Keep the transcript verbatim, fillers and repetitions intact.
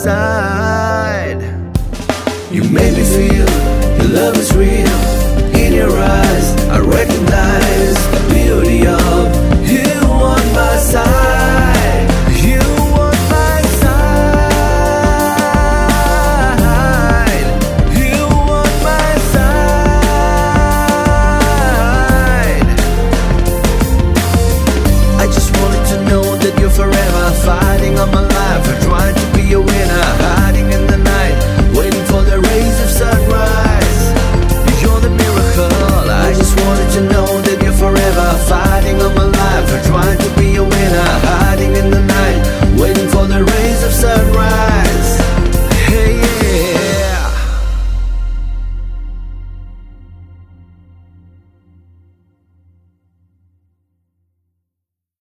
side. You made me feel your love is real. In your eyes I recognize the beauty of